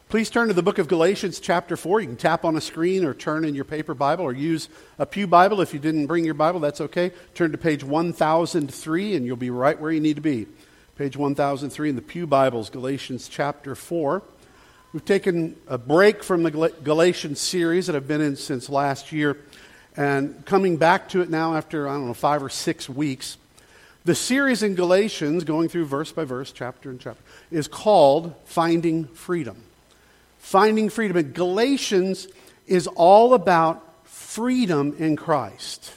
Please turn to the book of Galatians chapter 4. You can tap on a screen or turn in your paper Bible or use a pew Bible. If you didn't bring your Bible, that's okay. Turn to page 1003 and you'll be right where you need to be. Page 1003 in the pew Bibles, Galatians chapter 4. We've taken a break from the Galatians series that I've been in since last year and coming back to it now after, 5 or 6 weeks. The series in Galatians, going through verse by verse, chapter and chapter, is called Finding Freedom. Finding freedom. And Galatians is all about freedom in Christ.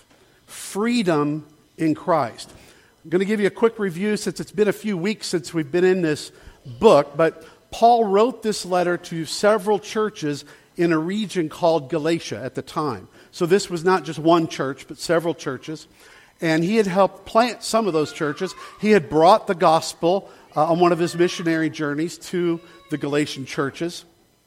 Freedom in Christ. I'm going to give you a quick review since it's been a few weeks since we've been in this book, but Paul wrote this letter to several churches in a region called Galatia at the time. So this was not just one church, but several churches. And he had helped plant some of those churches. He had brought the gospel on one of his missionary journeys to the Galatian churches.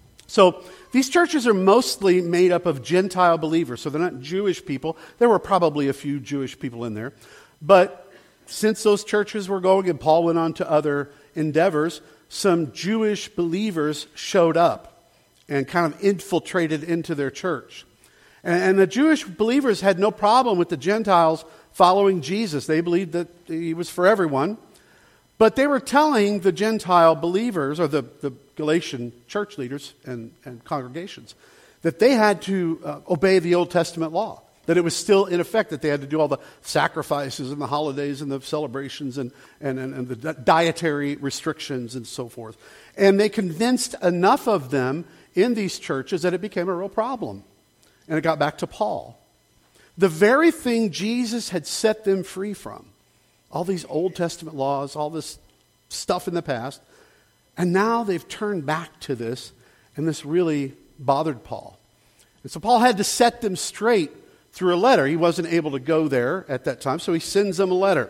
So these churches are mostly made up of Gentile believers, so they're not Jewish people. There were probably a few Jewish people in there. But since those churches were going and Paul went on to other endeavors, some Jewish believers showed up and kind of infiltrated into their church. And the Jewish believers had no problem with the Gentiles following Jesus. They believed that he was for everyone. But they were telling the Gentile believers, or the Galatian church leaders and congregations, that they had to obey the Old Testament law, that it was still in effect, that they had to do all the sacrifices and the holidays and the celebrations and the dietary restrictions and so forth. And they convinced enough of them in these churches that it became a real problem. And it got back to Paul. The very thing Jesus had set them free from, all these Old Testament laws, all this stuff in the past, and now they've turned back to this, and this really bothered Paul. And so Paul had to set them straight through a letter. He wasn't able to go there at that time, so he sends them a letter.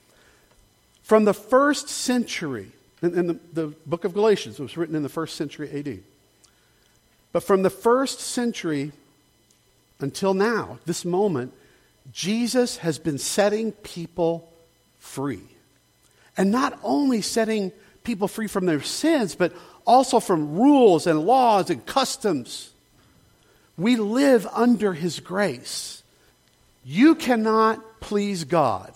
From the first century, in the book of Galatians, it was written in the first century AD. But from the first century until now, this moment, Jesus has been setting people free. And not only setting people free from their sins, but also from rules and laws and customs. We live under His grace. You cannot please God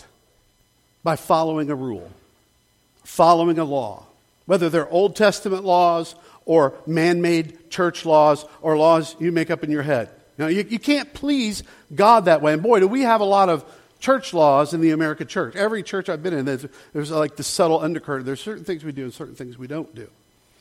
by following a rule, following a law, whether they're Old Testament laws or man-made church laws or laws you make up in your head. Now, you can't please God that way. And boy, do we have a lot of church laws in the American church. Every church I've been in, there's like the subtle undercurrent. There's certain things we do and certain things we don't do.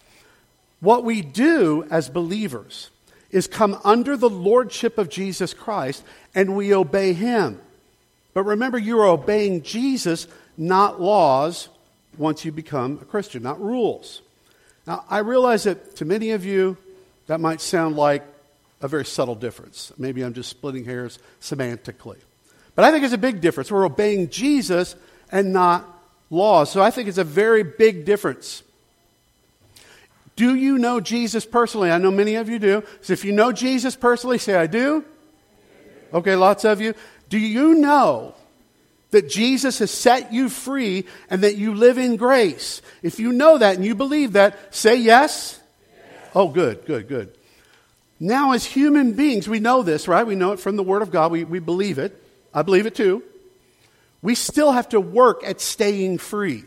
What we do as believers is come under the lordship of Jesus Christ and we obey Him. But remember, you are obeying Jesus, not laws, once you become a Christian, not rules. Now, I realize that to many of you, that might sound like a very subtle difference. Maybe I'm just splitting hairs semantically. But I think it's a big difference. We're obeying Jesus and not laws. So I think it's a very big difference. Do you know Jesus personally? I know many of you do. So if you know Jesus personally, say, I do. Okay, lots of you. Do you know that Jesus has set you free and that you live in grace? If you know that and you believe that, say yes. Oh, good. Now, as human beings, we know this, right? We know it from the Word of God. We believe it. I believe it too. We still have to work at staying free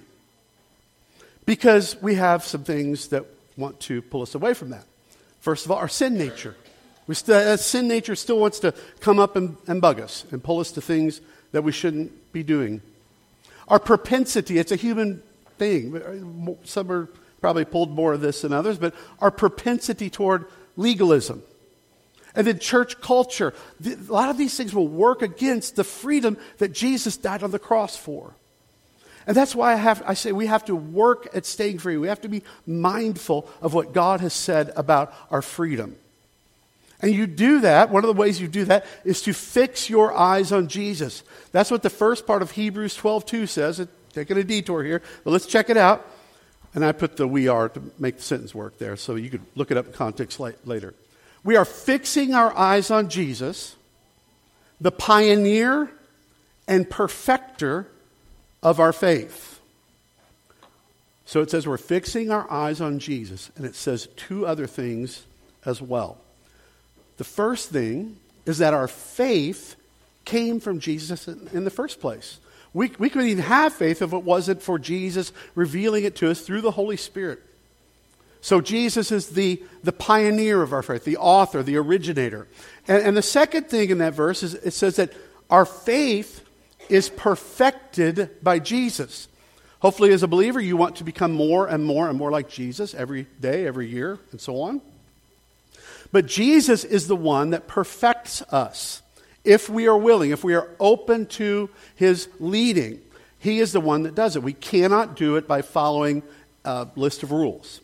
because we have some things that want to pull us away from that. First of all, our sin nature. Sin nature still wants to come up and bug us and pull us to things that we shouldn't be doing. Our propensity, it's a human thing. Some are probably pulled more of this than others, but our propensity toward legalism. And then church culture. A lot of these things will work against the freedom that Jesus died on the cross for. And that's why I say we have to work at staying free. We have to be mindful of what God has said about our freedom. And you do that, one of the ways you do that is to fix your eyes on Jesus. That's what the first part of Hebrews 12:2 says. Taking a detour here, but let's check it out. And I put the "we are" to make the sentence work there, so you could look it up in context later. We are fixing our eyes on Jesus, the pioneer and perfecter of our faith. So it says we're fixing our eyes on Jesus, and it says two other things as well. The first thing is that our faith came from Jesus in the first place. We couldn't even have faith if it wasn't for Jesus revealing it to us through the Holy Spirit. So Jesus is the pioneer of our faith, the author, the originator. And the second thing in that verse is it says that our faith is perfected by Jesus. Hopefully as a believer you want to become more and more and more like Jesus every day, every year, and so on. But Jesus is the one that perfects us. If we are willing, if we are open to his leading, he is the one that does it. We cannot do it by following a list of rules.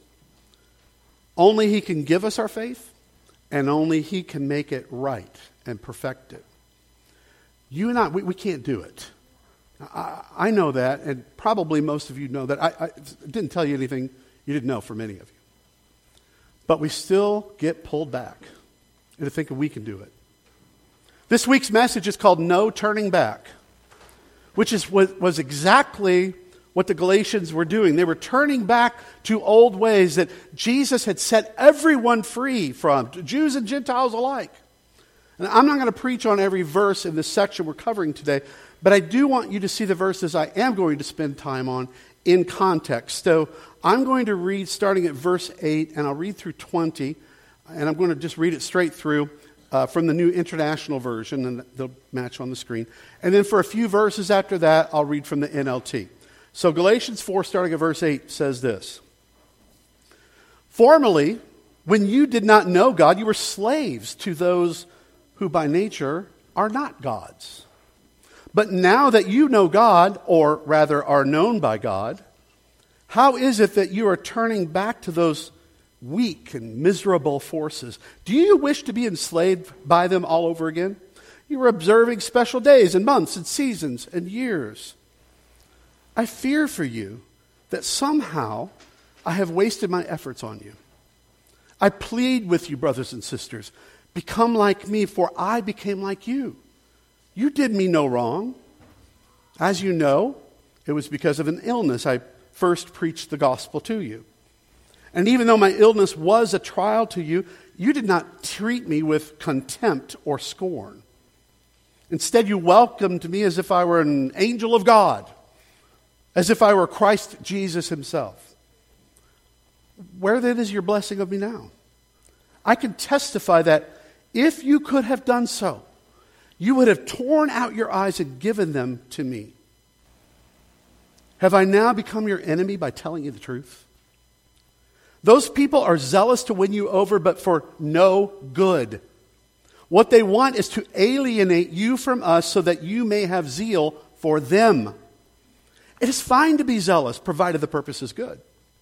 Only he can give us our faith, and only he can make it right and perfect it. You and I, we can't do it. I know that, and probably most of you know that. I didn't tell you anything you didn't know for many of you. But we still get pulled back into thinking we can do it. This week's message is called No Turning Back, which was exactly what the Galatians were doing. They were turning back to old ways that Jesus had set everyone free from, Jews and Gentiles alike. And I'm not going to preach on every verse in this section we're covering today, but I do want you to see the verses I am going to spend time on in context. So I'm going to read starting at verse 8, and I'll read through 20, and I'm going to just read it straight through from the New International Version, and they'll match on the screen. And then for a few verses after that, I'll read from the NLT. So Galatians 4, starting at verse 8, says this. Formerly, when you did not know God, you were slaves to those who by nature are not gods. But now that you know God, or rather are known by God, how is it that you are turning back to those weak and miserable forces? Do you wish to be enslaved by them all over again? You are observing special days and months and seasons and years. I fear for you that somehow I have wasted my efforts on you. I plead with you, brothers and sisters, become like me, for I became like you. You did me no wrong. As you know, it was because of an illness I first preached the gospel to you. And even though my illness was a trial to you, you did not treat me with contempt or scorn. Instead, you welcomed me as if I were an angel of God, as if I were Christ Jesus himself. Where then is your blessing of me now? I can testify that if you could have done so, you would have torn out your eyes and given them to me. Have I now become your enemy by telling you the truth? Those people are zealous to win you over, but for no good. What they want is to alienate you from us so that you may have zeal for them. It is fine to be zealous, provided the purpose is good.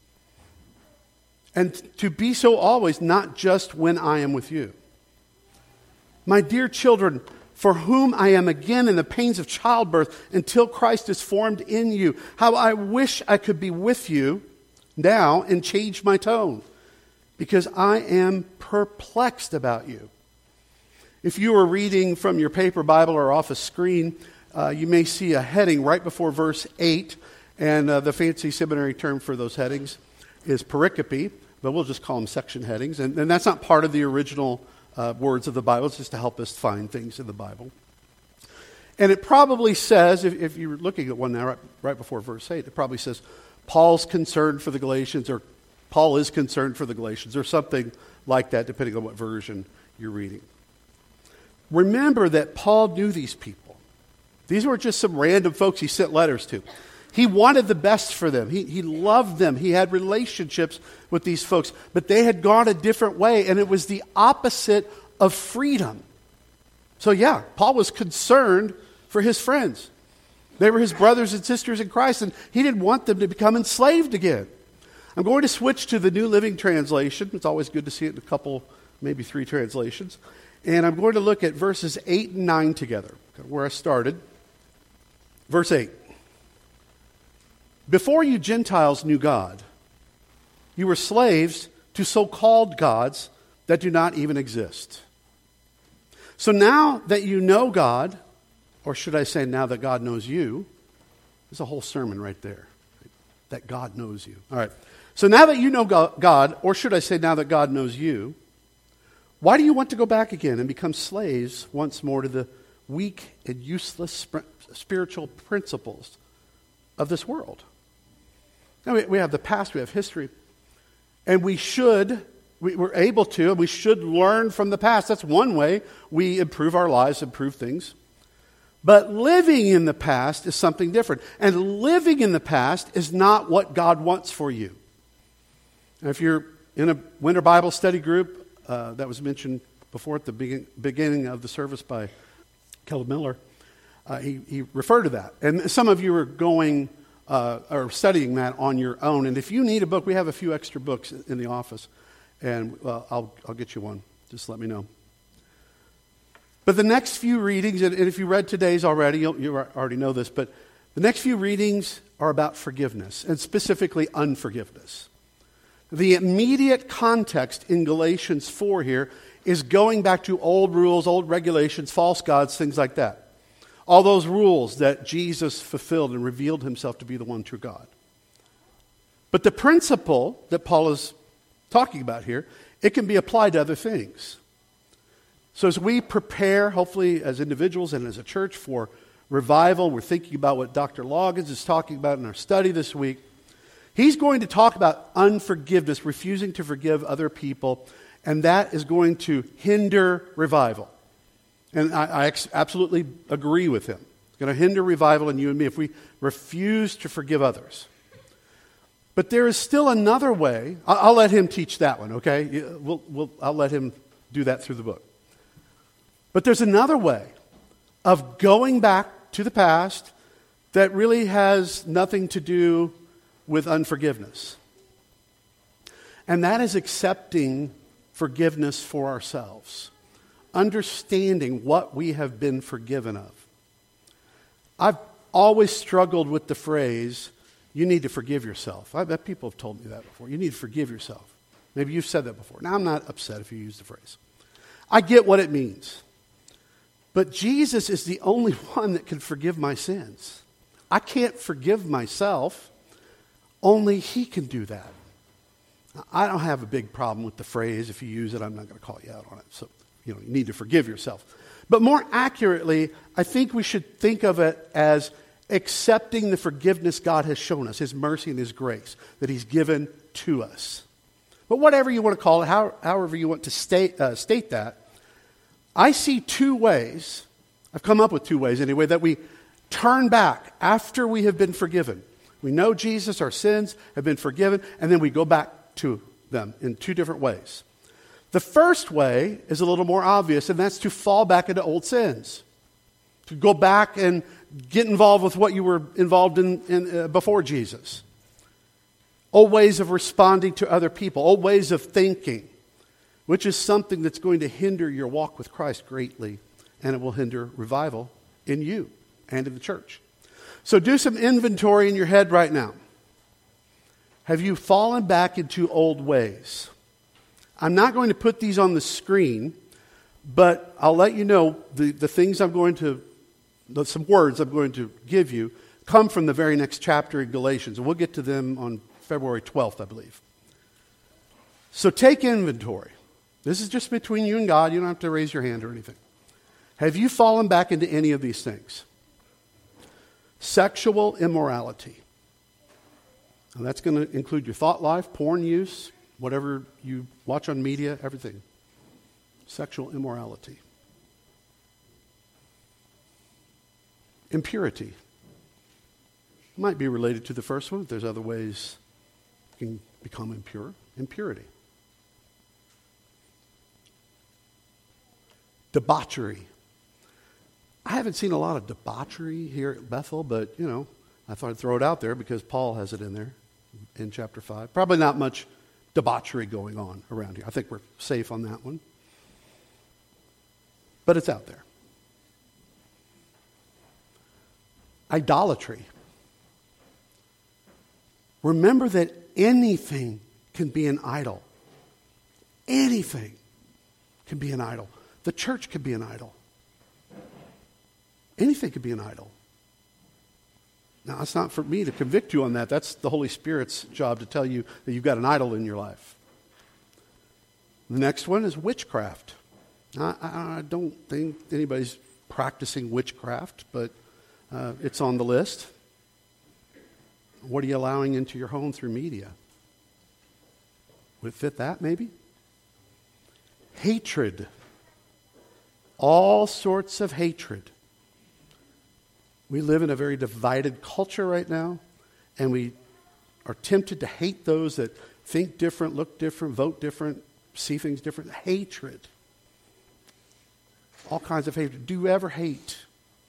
And to be so always, not just when I am with you. My dear children, for whom I am again in the pains of childbirth until Christ is formed in you, how I wish I could be with you now and change my tone, because I am perplexed about you. If you were reading from your paper Bible or off a screen, you may see a heading right before verse 8, and the fancy seminary term for those headings is pericope, but we'll just call them section headings, and that's not part of the original words of the Bible. It's just to help us find things in the Bible. And it probably says, if you're looking at one now right before verse 8, it probably says, Paul's concerned for the Galatians, or Paul is concerned for the Galatians, or something like that, depending on what version you're reading. Remember that Paul knew these people. These weren't just some random folks he sent letters to. He wanted the best for them. He loved them. He had relationships with these folks. But they had gone a different way, and it was the opposite of freedom. So yeah, Paul was concerned for his friends. They were his brothers and sisters in Christ, and he didn't want them to become enslaved again. I'm going to switch to the New Living Translation. It's always good to see it in a couple, maybe 3 translations. And I'm going to look at verses 8 and 9 together, where I started. Verse 8. Before you Gentiles knew God, you were slaves to so-called gods that do not even exist. So now that you know God, or should I say now that God knows you, there's a whole sermon right there. that God knows you. All right. So now that you know God, or should I say now that God knows you, why do you want to go back again and become slaves once more to the weak and useless spiritual principles of this world? Now, we have the past, we have history, and we're able to, and we should learn from the past. That's one way we improve our lives, improve things. But living in the past is something different. And living in the past is not what God wants for you. Now, if you're in a winter Bible study group, that was mentioned before at the beginning of the service by Caleb Miller, he referred to that. And some of you are going or studying that on your own. And if you need a book, we have a few extra books in the office. And I'll get you one. Just let me know. But the next few readings, and if you read today's already, you already know this, but the next few readings are about forgiveness, and specifically unforgiveness. The immediate context in Galatians 4 here is going back to old rules, old regulations, false gods, things like that. All those rules that Jesus fulfilled and revealed himself to be the one true God. But the principle that Paul is talking about here, it can be applied to other things. So as we prepare, hopefully as individuals and as a church, for revival, we're thinking about what Dr. Loggins is talking about in our study this week. He's going to talk about unforgiveness, refusing to forgive other people, and that is going to hinder revival. And I absolutely agree with him. It's going to hinder revival in you and me if we refuse to forgive others. But there is still another way. I'll let him teach that one, okay? I'll let him do that through the book. But there's another way of going back to the past that really has nothing to do with unforgiveness. And that is accepting forgiveness for ourselves. Understanding what we have been forgiven of. I've always struggled with the phrase, you need to forgive yourself. I bet people have told me that before. You need to forgive yourself. Maybe you've said that before. Now, I'm not upset if you use the phrase. I get what it means. But Jesus is the only one that can forgive my sins. I can't forgive myself. Only he can do that. I don't have a big problem with the phrase. If you use it, I'm not going to call you out on it. So, you need to forgive yourself. But more accurately, I think we should think of it as accepting the forgiveness God has shown us, his mercy and his grace that he's given to us. But whatever you want to call it, however you want to state that, I see two ways, I've come up with two ways anyway, that we turn back after we have been forgiven. We know Jesus, our sins have been forgiven, and then we go back to them in two different ways. The first way is a little more obvious, and that's to fall back into old sins. To go back and get involved with what you were involved in before Jesus. Old ways of responding to other people, old ways of thinking, which is something that's going to hinder your walk with Christ greatly, and it will hinder revival in you and in the church. So do some inventory in your head right now. Have you fallen back into old ways? I'm not going to put these on the screen, but I'll let you know the things I'm going to, some words I'm going to give you come from the very next chapter in Galatians, and we'll get to them on February 12th, I believe. So take inventory. This is just between you and God. You don't have to raise your hand or anything. Have you fallen back into any of these things? Sexual immorality. And that's going to include your thought life, porn use, whatever you watch on media, everything. Sexual immorality. Impurity. Might be related to the first one. There's other ways you can become impure. Impurity. Debauchery. I haven't seen a lot of debauchery here at Bethel, but, I thought I'd throw it out there because Paul has it in there in chapter 5. Probably not much debauchery going on around here. I think we're safe on that one. But it's out there. Idolatry. Remember that anything can be an idol. Anything can be an idol. The church can be an idol. Anything can be an idol. Now, it's not for me to convict you on that. That's the Holy Spirit's job to tell you that you've got an idol in your life. The next one is witchcraft. I don't think anybody's practicing witchcraft, but it's on the list. What are you allowing into your home through media? Would it fit that, maybe? Hatred. All sorts of hatred. We live in a very divided culture right now, and we are tempted to hate those that think different, look different, vote different, see things different. Hatred. All kinds of hatred. Do you ever hate?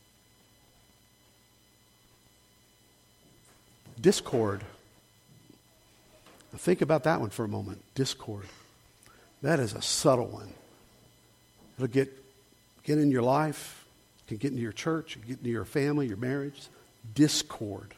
Discord. Now think about that one for a moment. Discord. That is a subtle one. It'll get in your life, it can get into your church, it can get into your family, your marriage. Discord.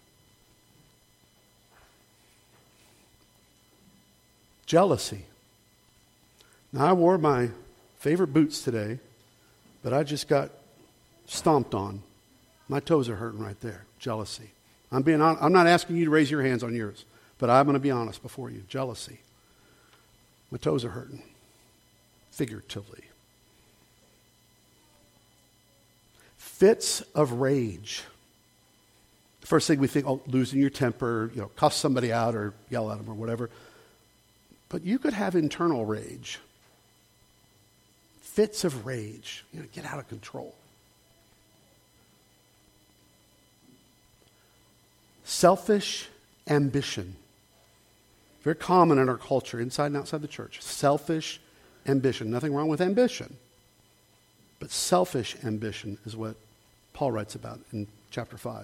Jealousy. Now, I wore my favorite boots today, but I just got stomped on. My toes are hurting right there. Jealousy. I'm not asking you to raise your hands on yours, but I'm going to be honest before you. Jealousy. My toes are hurting. Figuratively. Fits of rage. The first thing we think, losing your temper, cuss somebody out or yell at them or whatever. But you could have internal rage. Fits of rage. Get out of control. Selfish ambition. Very common in our culture, inside and outside the church. Selfish ambition. Nothing wrong with ambition. But selfish ambition is what Paul writes about in chapter 5.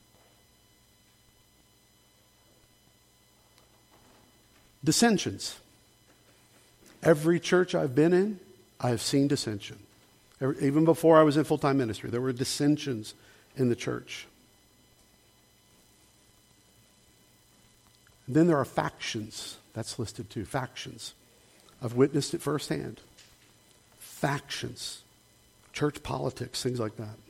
Dissensions. Every church I've been in, I have seen dissension. Even before I was in full-time ministry, there were dissensions in the church. And then there are factions. That's listed too. Factions. I've witnessed it firsthand. Factions. Church politics, things like that.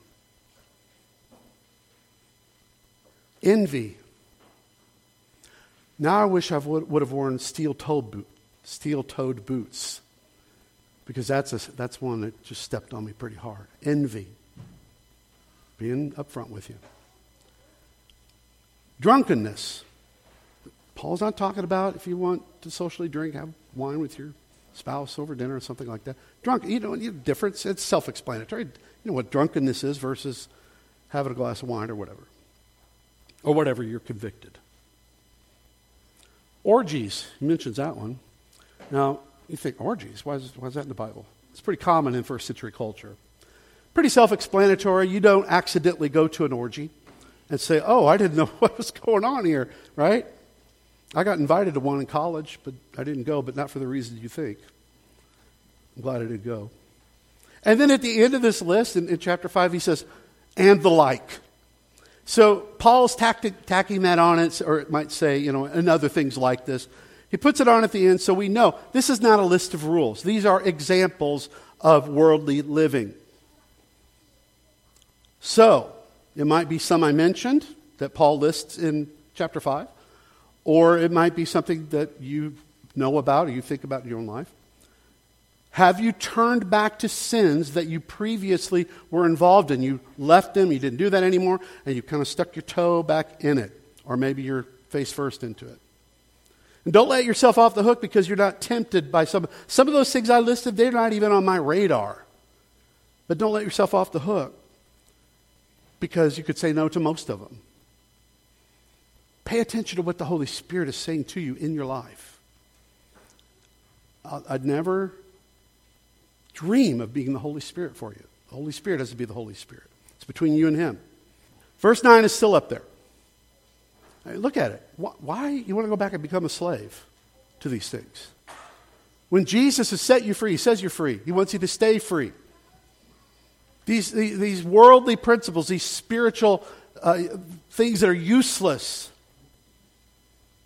Envy. Now I wish I would have worn steel-toed boots, because that's one that just stepped on me pretty hard. Envy. Being upfront with you. Drunkenness. Paul's not talking about if you want to socially drink, have wine with your spouse over dinner or something like that. Difference. It's self-explanatory. You know what drunkenness is versus having a glass of wine or whatever. Or whatever you're convicted. Orgies. He mentions that one. Now, you think, orgies? Why is that in the Bible? It's pretty common in first century culture. Pretty self-explanatory. You don't accidentally go to an orgy and say, I didn't know what was going on here, right? I got invited to one in college, but I didn't go, but not for the reasons you think. I'm glad I did go. And then at the end of this list, in chapter 5, he says, and the like. So Paul's tacking that on it, or it might say, and other things like this. He puts it on at the end so we know this is not a list of rules. These are examples of worldly living. So, it might be some I mentioned that Paul lists in chapter 5. Or it might be something that you know about or you think about in your own life. Have you turned back to sins that you previously were involved in? You left them, you didn't do that anymore, and you kind of stuck your toe back in it. Or maybe you're face first into it. And don't let yourself off the hook because you're not tempted by some of those things I listed, they're not even on my radar. But don't let yourself off the hook because you could say no to most of them. Pay attention to what the Holy Spirit is saying to you in your life. I'd never dream of being the Holy Spirit for you. The Holy Spirit has to be the Holy Spirit. It's between you and Him. Verse 9 is still up there. Look at it. Why you want to go back and become a slave to these things? When Jesus has set you free, He says you're free. He wants you to stay free. These worldly principles, these spiritual things that are useless,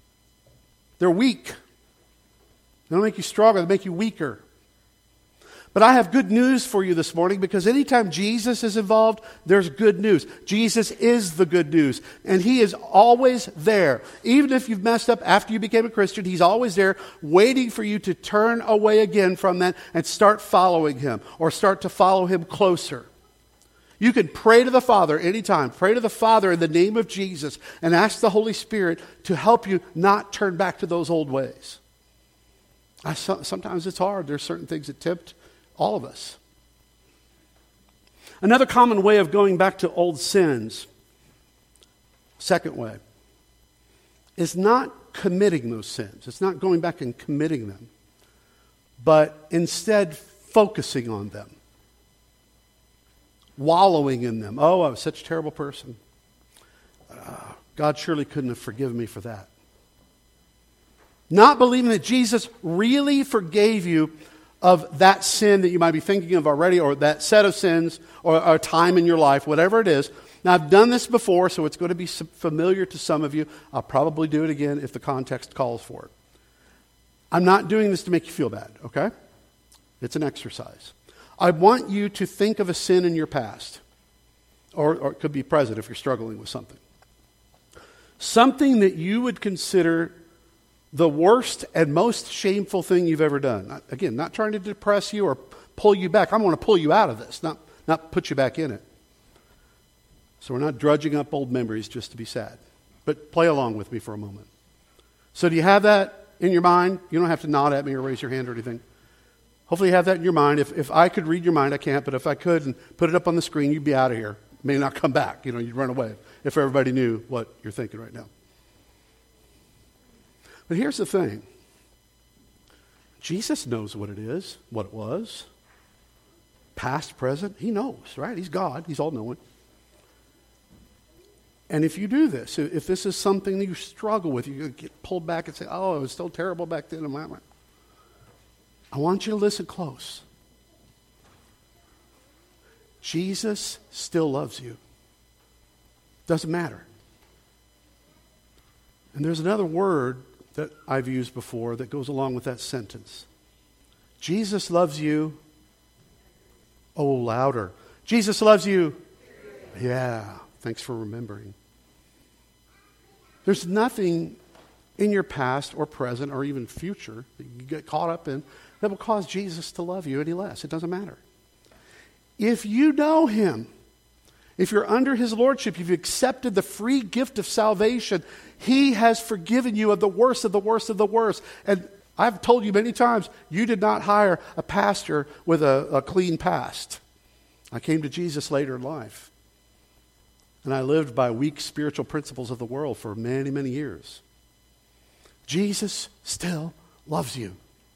they're weak. They don't make you stronger, they make you weaker. But I have good news for you this morning, because anytime Jesus is involved, there's good news. Jesus is the good news, and He is always there. Even if you've messed up after you became a Christian, He's always there waiting for you to turn away again from that and start following Him, or start to follow Him closer. You can pray to the Father anytime. Pray to the Father in the name of Jesus and ask the Holy Spirit to help you not turn back to those old ways. Sometimes it's hard. There's certain things that tempt all of us. Another common way of going back to old sins, second way, is not committing those sins. It's not going back and committing them, but instead focusing on them, wallowing in them. Oh, I was such a terrible person. God surely couldn't have forgiven me for that. Not believing that Jesus really forgave you of that sin that you might be thinking of already, or that set of sins, or a time in your life, whatever it is. Now, I've done this before, so it's going to be familiar to some of you. I'll probably do it again if the context calls for it. I'm not doing this to make you feel bad, okay? It's an exercise. I want you to think of a sin in your past, or it could be present if you're struggling with something. Something that you would consider the worst and most shameful thing you've ever done. Again, not trying to depress you or pull you back. I want to pull you out of this, not put you back in it. So we're not drudging up old memories just to be sad. But play along with me for a moment. So do you have that in your mind? You don't have to nod at me or raise your hand or anything. Hopefully you have that in your mind. If I could read your mind, I can't, but if I could and put it up on the screen, you'd be out of here. May not come back. You'd run away if everybody knew what you're thinking right now. But here's the thing. Jesus knows what it is, what it was. Past, present, He knows, right? He's God. He's all-knowing. And if you do this, if this is something that you struggle with, you get pulled back and say, oh, it was still terrible back then. I want you to listen close. Jesus still loves you. Doesn't matter. And there's another word that I've used before that goes along with that sentence. Jesus loves you. Oh, louder. Jesus loves you. Yeah, thanks for remembering. There's nothing in your past or present or even future that you get caught up in that will cause Jesus to love you any less. It doesn't matter. If you know Him, if you're under His lordship, you've accepted the free gift of salvation, He has forgiven you of the worst of the worst of the worst. And I've told you many times, you did not hire a pastor with a clean past. I came to Jesus later in life. And I lived by weak spiritual principles of the world for many, many years. Jesus still loves you.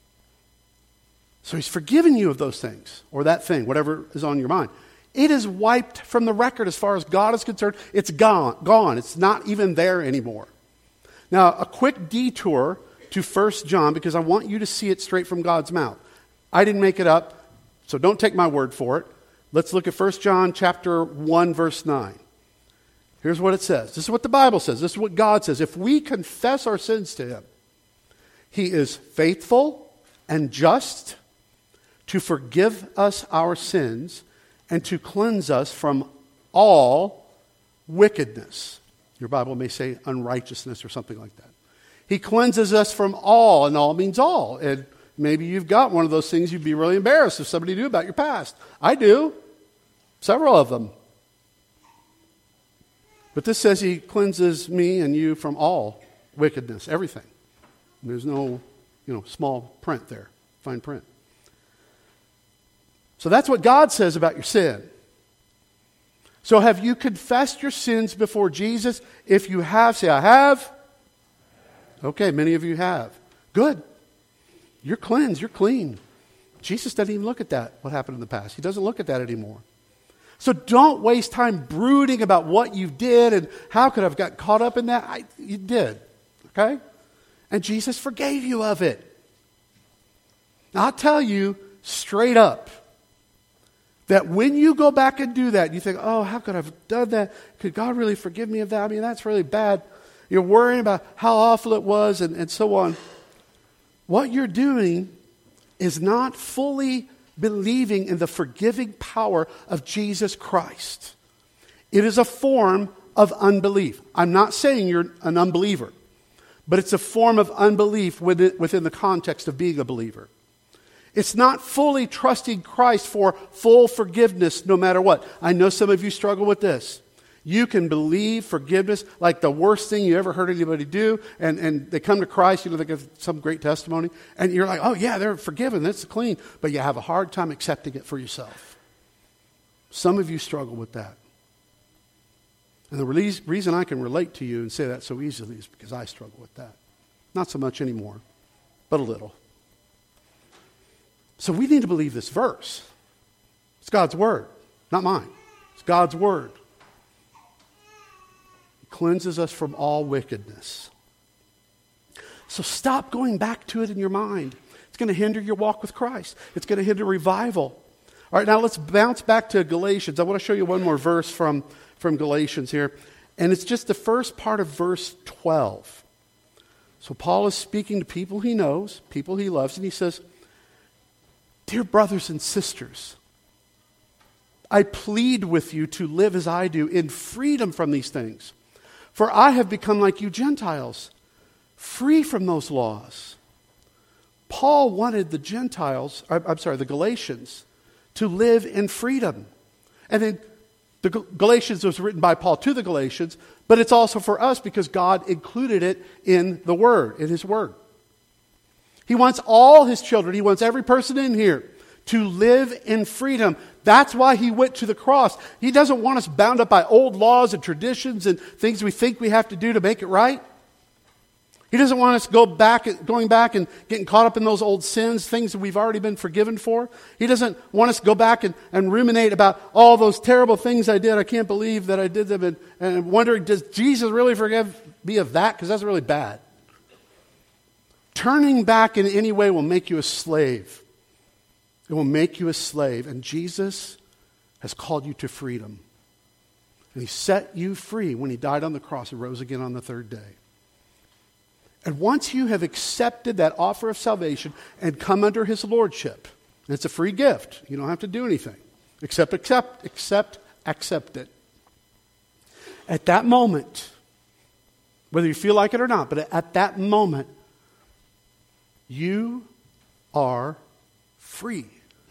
So He's forgiven you of those things, or that thing, whatever is on your mind. It is wiped from the record as far as God is concerned. It's gone. It's not even there anymore. Now, a quick detour to 1 John, because I want you to see it straight from God's mouth. I didn't make it up, so don't take my word for it. Let's look at 1 John chapter 1, verse 9. Here's what it says. This is what the Bible says. This is what God says. If we confess our sins to Him, He is faithful and just to forgive us our sins and to cleanse us from all wickedness. Your Bible may say unrighteousness or something like that. He cleanses us from all, and all means all. And maybe you've got one of those things you'd be really embarrassed if somebody knew about your past. I do. Several of them. But this says He cleanses me and you from all wickedness, everything. And there's no, small print there, fine print. So that's what God says about your sin. So have you confessed your sins before Jesus? If you have, say, I have. Okay, many of you have. Good. You're cleansed. You're clean. Jesus doesn't even look at that, what happened in the past. He doesn't look at that anymore. So don't waste time brooding about what you did and how could I have got caught up in that. You did. Okay? And Jesus forgave you of it. Now, I'll tell you straight up that when you go back and do that, you think, oh, how could I have done that? Could God really forgive me of that? I mean, that's really bad. You're worrying about how awful it was and so on. What you're doing is not fully believing in the forgiving power of Jesus Christ. It is a form of unbelief. I'm not saying you're an unbeliever, but it's a form of unbelief within the context of being a believer. It's not fully trusting Christ for full forgiveness no matter what. I know some of you struggle with this. You can believe forgiveness like the worst thing you ever heard anybody do, and they come to Christ, they give some great testimony, and you're like, oh yeah, they're forgiven, that's clean, but you have a hard time accepting it for yourself. Some of you struggle with that. And the reason I can relate to you and say that so easily is because I struggle with that. Not so much anymore, but a little. So we need to believe this verse. It's God's word, not mine. It's God's word. It cleanses us from all wickedness. So stop going back to it in your mind. It's going to hinder your walk with Christ. It's going to hinder revival. All right, now let's bounce back to Galatians. I want to show you one more verse from Galatians here. And it's just the first part of verse 12. So Paul is speaking to people he knows, people he loves, and he says, "Dear brothers and sisters, I plead with you to live as I do in freedom from these things. For I have become like you Gentiles, free from those laws." Paul wanted the Galatians, to live in freedom. And then the Galatians was written by Paul to the Galatians, but it's also for us because God included it in the Word, in His Word. He wants all His children, He wants every person in here to live in freedom. That's why He went to the cross. He doesn't want us bound up by old laws and traditions and things we think we have to do to make it right. He doesn't want us going back and getting caught up in those old sins, things that we've already been forgiven for. He doesn't want us to go back and ruminate about all those terrible things I did. I can't believe that I did them. And wondering, does Jesus really forgive me of that? Because that's really bad. Turning back in any way will make you a slave. It will make you a slave. And Jesus has called you to freedom. And He set you free when He died on the cross and rose again on the third day. And once you have accepted that offer of salvation and come under His lordship, and it's a free gift. You don't have to do anything except accept it. At that moment, whether you feel like it or not, but at that moment, you are free.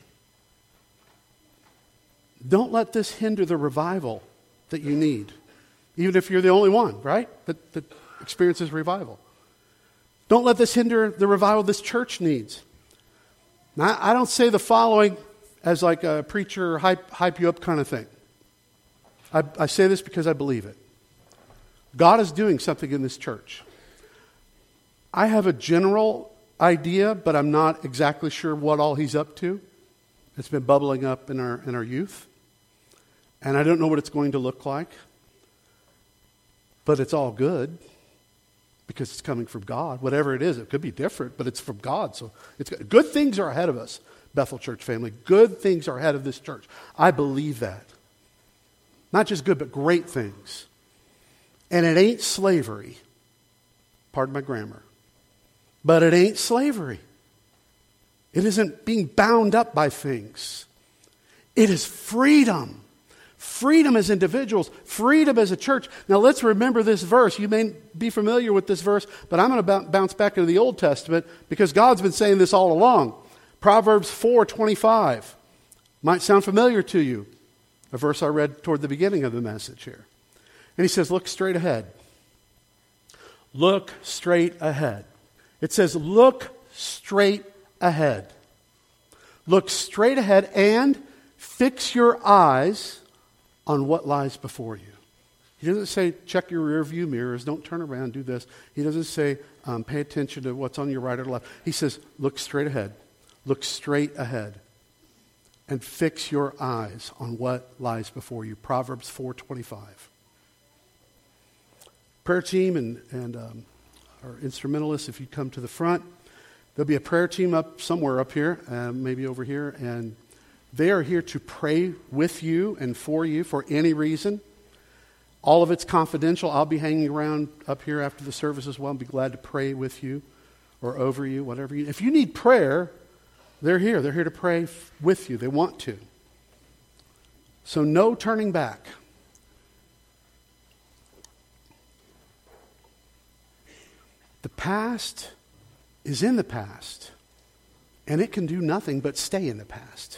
Don't let this hinder the revival that you need, even if you're the only one, right, that experiences revival. Don't let this hinder the revival this church needs. Now, I don't say the following as like a preacher hype you up kind of thing. I say this because I believe it. God is doing something in this church. I have a general idea, but I'm not exactly sure what all He's up to. It's been bubbling up in our youth. And I don't know what it's going to look like. But it's all good. Because it's coming from God. Whatever it is, it could be different, but it's from God. So good things are ahead of us, Bethel Church family. Good things are ahead of this church. I believe that. Not just good, but great things. And it ain't slavery. Pardon my grammar. But it ain't slavery. It isn't being bound up by things. It is freedom. Freedom as individuals, freedom as a church. Now let's remember this verse. You may be familiar with this verse, but I'm going to bounce back into the Old Testament because God's been saying this all along. Proverbs 4:25 might sound familiar to you. A verse I read toward the beginning of the message here. And He says, look straight ahead. Look straight ahead. It says, look straight ahead. Look straight ahead and fix your eyes on what lies before you. He doesn't say, check your rear view mirrors, don't turn around, do this. He doesn't say, pay attention to what's on your right or left. He says, look straight ahead. Look straight ahead. And fix your eyes on what lies before you. Proverbs 4:25. Prayer team and our instrumentalists, if you come to the front, there'll be a prayer team somewhere up here, maybe over here, and they are here to pray with you and for you for any reason. All of it's confidential. I'll be hanging around up here after the service as well. I'll be glad to pray with you or over you, whatever you. If you need prayer, They're here. They're here to pray with you. They want to. So no turning back. The past is in the past, and it can do nothing but stay in the past.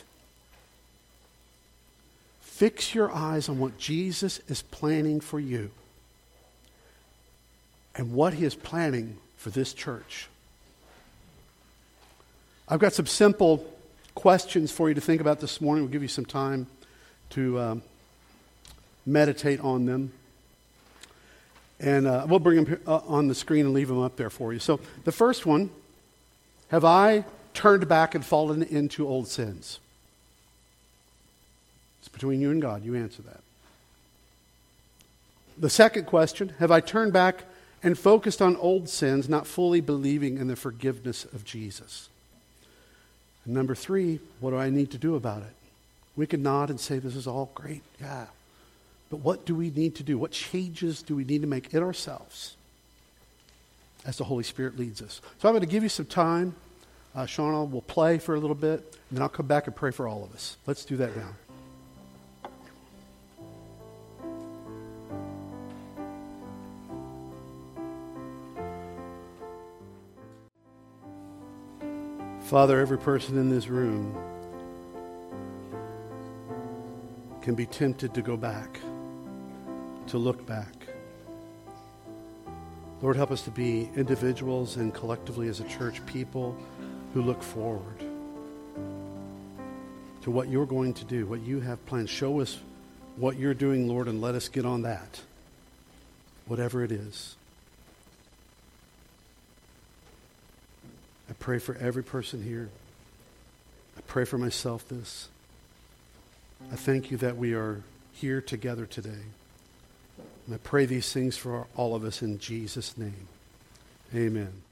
Fix your eyes on what Jesus is planning for you and what he is planning for this church. I've got some simple questions for you to think about this morning. We'll give you some time to meditate on them. And we'll bring them on the screen and leave them up there for you. So the first one, have I turned back and fallen into old sins? It's between you and God. You answer that. The second question, have I turned back and focused on old sins, not fully believing in the forgiveness of Jesus? And number 3, what do I need to do about it? We could nod and say, this is all great, yeah. But what do we need to do? What changes do we need to make in ourselves as the Holy Spirit leads us? So I'm going to give you some time. Shauna will play for a little bit, and then I'll come back and pray for all of us. Let's do that now. Father, every person in this room can be tempted to go back, to look back. Lord, help us to be individuals and collectively as a church people who look forward to what you're going to do, what you have planned. Show us what you're doing, Lord, and let us get on that, whatever it is. I pray for every person here. I pray for myself this. I thank you that we are here together today. And I pray these things for all of us in Jesus' name. Amen.